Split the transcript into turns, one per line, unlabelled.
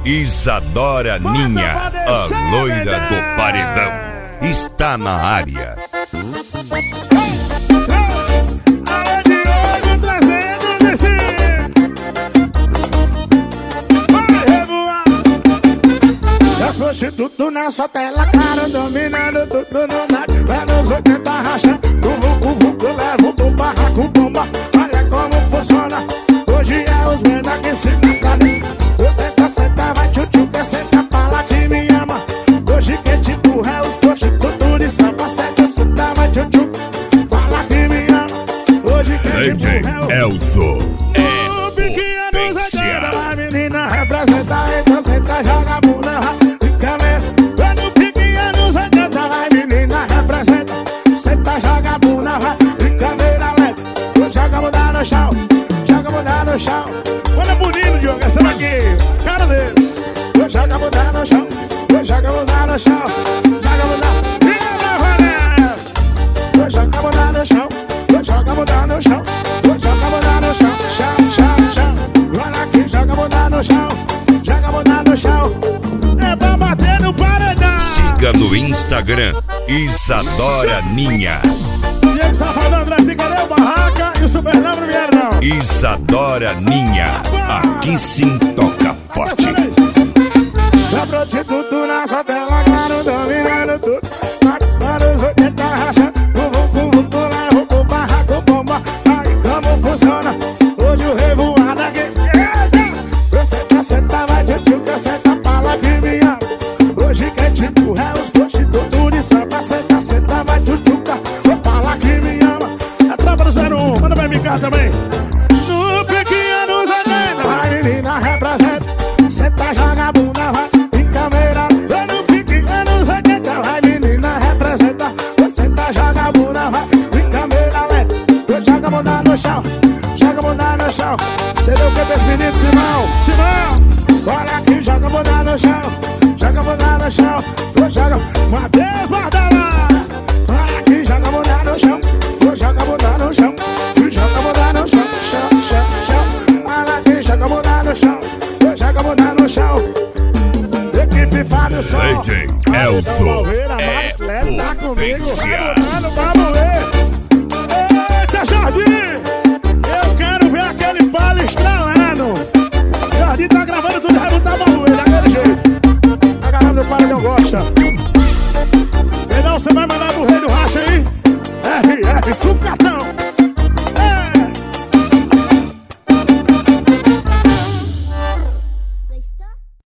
Isadora Ninha, a loira do paredão, está na área.
Prostituto na sua tela, cara, dominando tudo no mar. Anos 80 racha, o vucu leva pro barraco bomba. Olha como funciona, hoje é os mena que se matam. Você senta, vai tchutchuca, senta, fala que me ama. Hoje quem te empurra é os prostitutos de samba. Senta, vai tchutchuca, fala que me ama. Hoje quem te empurra é o
Elzo.
O pequeno Zé, a menina representa, então senta, joga a bunda. Quando pequeno Zé canta, vai menina representa. Senta, joga a bunda, vai em câmera lenta. Joga a bunda no chão, joga a bunda no chão. Olha bonito, Diogo, essa daqui, cara dele. Joga a bunda no chão, joga a bunda no chão. Joga a bunda, joga a bunda no chão, joga a bunda no chão. Joga a bunda no chão, chão, chão, chão. Olha aqui, joga a bunda no chão, joga a bunda no chão. É pra bater no paredão.
Siga no Instagram, Isadora Ninha.
Diego Safadão, André Cicarel, Barraca e o Supernamro Vieirão.
Isadora Ninha, aqui sim toca forte.
Já prostituto na sua tela, claro, dominando tudo. Anos 80 racha, o vucu leva pro barraco bomba. Aí como funciona, hoje o revoado aqui. Você senta, vai tchutchuca, senta, fala que me ama. Hoje quem te empurra é os prostitutos de samba. Senta, senta, vai tchutchuca, fala que me ama. A tropa do 01, manda pra MK também. No pequeno Zé, vai menina representa. Senta, joga a bunda, vai em câmera. No pequeno Zé, vai menina representa. Senta, joga a bunda, vai em câmera lenta. Joga a bunda no chão, joga a bunda no chão. Você deu o que pra esse menino, Simão? Simão, olha aqui, joga a bunda no chão, joga a bunda no chão. Joga, Matheus Mardala. Olha aqui, joga a bunda no chão, joga a bunda no chão. Joga a bunda no chão, chão, chão, chão. Olha aqui, joga a bunda no chão, joga a bunda no chão. Equipe Fábio Sol,
DJ Elzo
é
é
mais leve, tá comigo,
potência.
vai botando pra moer.